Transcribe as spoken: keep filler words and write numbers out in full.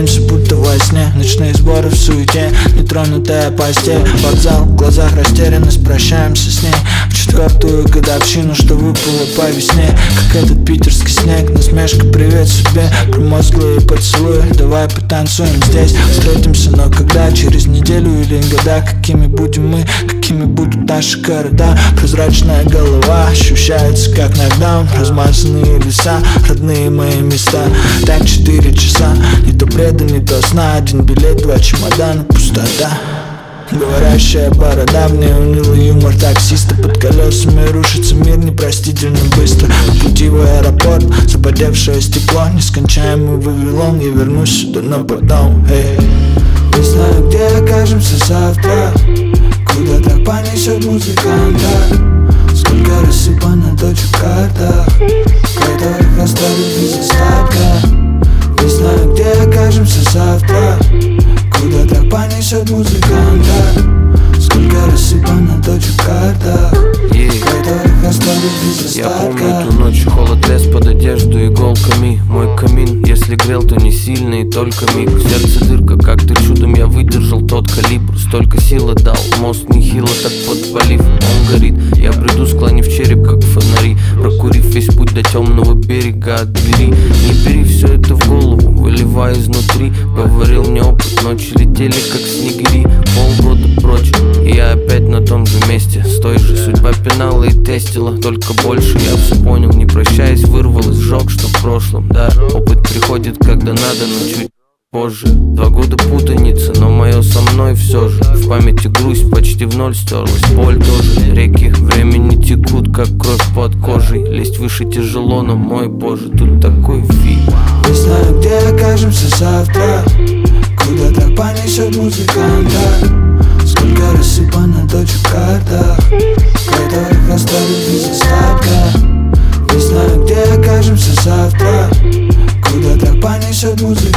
Просыпаемся будто во сне, ночные сборы в суете, нетронутая постель, вокзал, в глазах растерянность, прощаемся с ней в четвертую годовщину, что выпало по весне. Как этот питерский снег, насмешка, привет себе, промозглые поцелуи, давай потанцуем здесь. Встретимся, но когда, через неделю или года, какими будем мы, какими будут наши города. Прозрачная голова ощущается как нокдаун, размазанные леса, родные мои места. Так четыре часа, не то бреда, не то сна, один билет, два чемодана, пустота. Говорящая борода, в ней унылый юмор таксиста. Под колесами рушится мир непростительно быстро. По пути в аэропорт, запотевшее стекло, нескончаемый Вавилон. Я вернусь сюда, но потом, эй. Не знаю, где окажемся завтра, куда так понесет музыканта. Сколько рассыпано точек в картах, которых остались без остатка. Не знаю, где окажемся завтра, куда так понесет музыканта. Сколько рассыпано точек в картах, которых остались без остатка. Я помню ту ночь, холод лез под одежду иголками. Мой камин, если грел, то не сильно и только миг. В сердце дырка, как-то чудом я выдержал тот калибр. Столько силы дал, мост нехило так подпалив. Он горит, я бреду, склонив череп, как фонари, прокурив весь путь до темного берега от двери. Не бери все это в голову, выливай изнутри. Говорил мне опыт, ночи летели как снегири. Полгода прочь, и я опять на том же месте. С той же судьба пенала и тестила, только больше я все понял. Не прощаясь, вырвалось, сжег, что в прошлом. Да, опыт приходит, когда надо, но чуть позже. Два года путаницы, но мое со мной все же. В памяти грусть почти в ноль стерлась, боль тоже. Реки времени текут, как кровь под кожей. Лезть выше тяжело, но мой боже, тут такой фиг. Не знаю, где окажемся завтра, куда так понесет музыканта. Сколько рассыпано точек в картах, которых остались без остатка. Не знаю, где окажемся завтра, куда так понесет музыканта.